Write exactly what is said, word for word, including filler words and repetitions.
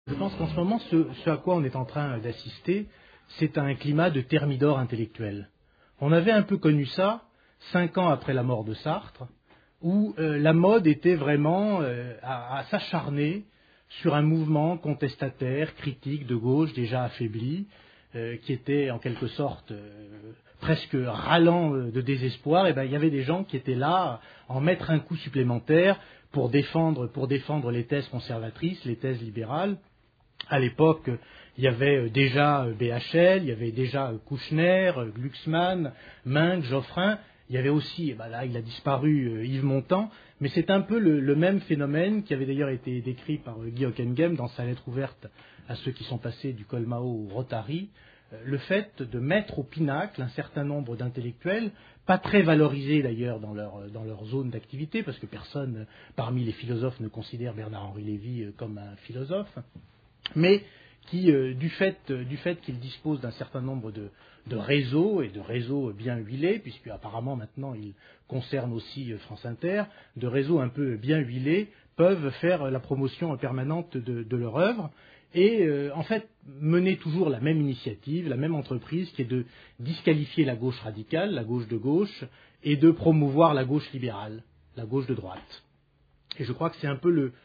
Je pense qu'en ce moment, ce, ce à quoi on est en train d'assister, c'est un climat de thermidor intellectuel. On avait un peu connu ça cinq ans après la mort de Sartre, où euh, la mode était vraiment euh, à, à s'acharner sur un mouvement contestataire, critique, de gauche, déjà affaibli, euh, qui était en quelque sorte euh, presque râlant euh, de désespoir. Et ben, il y avait des gens qui étaient là à en mettre un coup supplémentaire pour défendre, pour défendre les thèses conservatrices, les thèses libérales. À l'époque, il y avait déjà B H L, il y avait déjà Kouchner, Glucksmann, Minc, Geoffrin. Il y avait aussi, ben là il a disparu, Yves Montand, mais c'est un peu le, le même phénomène qui avait d'ailleurs été décrit par Guy Hockenghem dans sa lettre ouverte à ceux qui sont passés du Colmao au Rotary, le fait de mettre au pinacle un certain nombre d'intellectuels, pas très valorisés d'ailleurs dans leur, dans leur zone d'activité, parce que personne parmi les philosophes ne considère Bernard-Henri Lévy comme un philosophe, mais qui, euh, du fait, euh, du fait qu'il dispose d'un certain nombre de, de réseaux, et de réseaux bien huilés, puisque apparemment maintenant il concerne aussi euh, France Inter, de réseaux un peu bien huilés, peuvent faire la promotion permanente de, de leur œuvre, et euh, en fait mener toujours la même initiative, la même entreprise, qui est de disqualifier la gauche radicale, la gauche de gauche, et de promouvoir la gauche libérale, la gauche de droite. Et je crois que c'est un peu le,